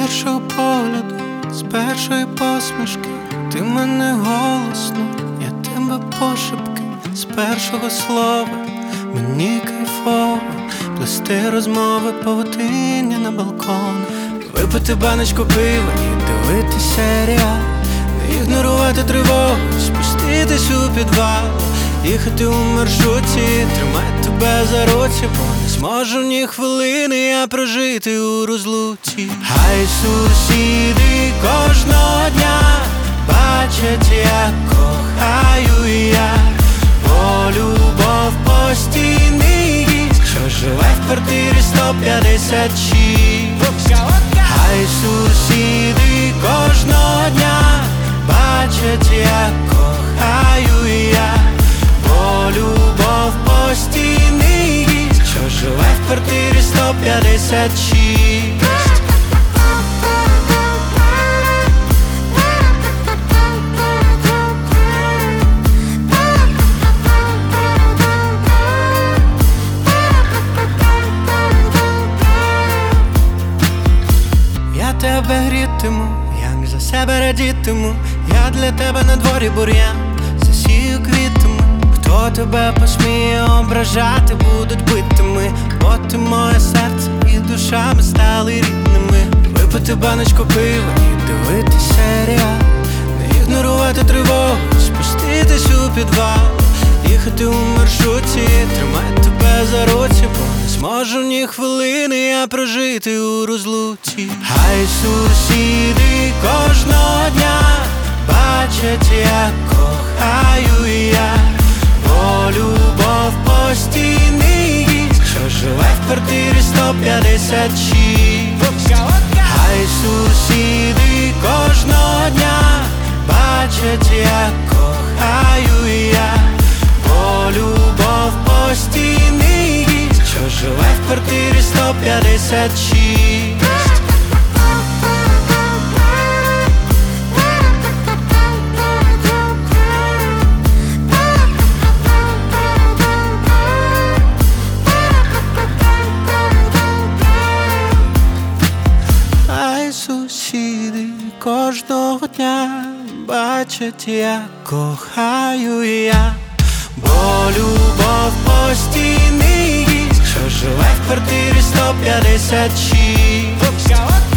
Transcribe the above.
першого погляду, з першої посмішки, ти мене голосно, я тебе пошепки, з першого слова мені кайфово плести розмови, павутиння на балкон, випити баночку пива і дивитися серіал, не ігнорувати тривогу, спуститись у підвал, їхати у маршрутці, тримати тебе за руці, бо не зможу ні хвилини я прожити у розлуці. Хай сусіди кожного дня бачать, як кохаю я, бо любов постійний гість, що живе в квартирі 156. Хай сусіди кожного дня бачать, як кохаю я, бо любов постійний гість, що живе в квартирі 156. Я тебе грітиму, як за себе радітиму, я для тебе на дворі бур'ян, засію квітами. Хто тебе посміє ображати, будуть битими, бо ти моє серце і душа, ми стали рідними. Випити баночку пива і дивитися серіал, не ігнорувати тривогу, спуститись у підвал, їхати у маршрутці, тримати тебе за руці, бо не зможу ні хвилини я прожити у розлуці. Хай сусіди кожного дня бачать, як кохаю я, бо любов постійний гість, що живе в квартирі 156. Хай сусіди кожного дня бачать, як кохаю я, бо любов постійний гість, що живе в квартирі 156. Сусіди кожного дня бачать, як кохаю я, бо любов постійний гість, що живе в квартирі 156.